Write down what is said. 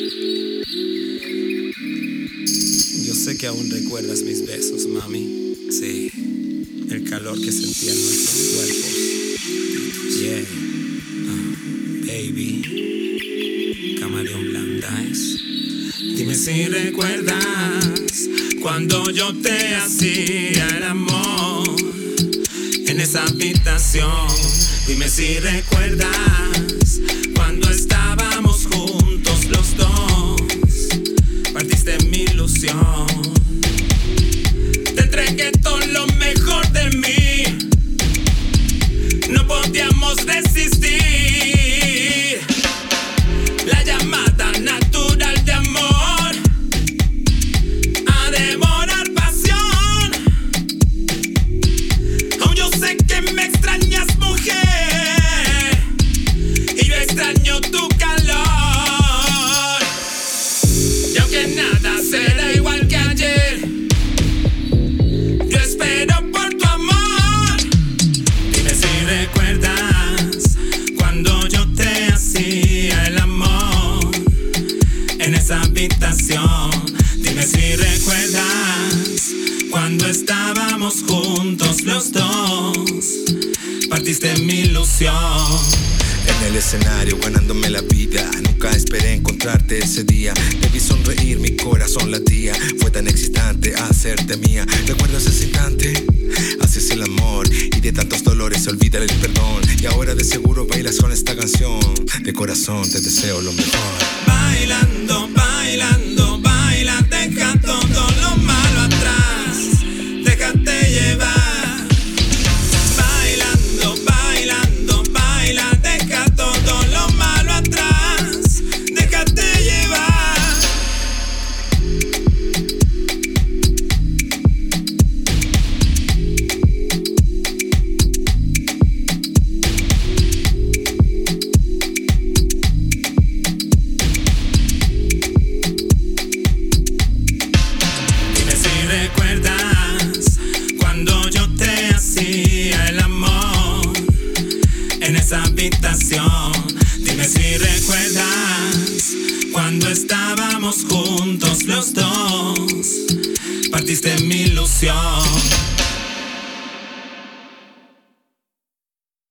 Yo sé que aún recuerdas mis besos, mami. Sí, el calor que sentía en nuestros cuerpos. Yeah, baby. Camaleón Blandaes. Dime si recuerdas cuando yo te hacía el amor en esa habitación. Dime si recuerdas cuando estábamos juntos los dos. Partiste mi ilusión. Te entregué todo lo mejor de mí. No podíamos resistir la llamada natural de amor a devorar pasión. Aún yo sé que me extrañas, mujer, y yo extraño tu calor. Y aunque nada será igual que ayer, yo espero por tu amor. Dime si recuerdas cuando yo te hacía el amor en esa habitación. Dime si recuerdas cuando estábamos juntos los dos. Partiste mi ilusión. En el escenario ganándome la vida, nunca esperé encontrarte ese día. Te vi sonreír, mi corazón latía. Fue tan excitante hacerte mía. ¿Recuerdas ese instante? Así es el amor, y de tantos dolores se olvida el perdón. Y ahora de seguro bailas con esta canción. De corazón te deseo lo mejor. Bailando, bailando, baila, deja todo lo malo atrás. Déjate llevar. Bailando, bailando, baila, deja todo lo malo atrás. Déjate llevar. Dime si recuerdas cuando yo te hacía el amor en esa habitación. Dime si recuerdas cuando estábamos juntos los dos. Partiste mi ilusión.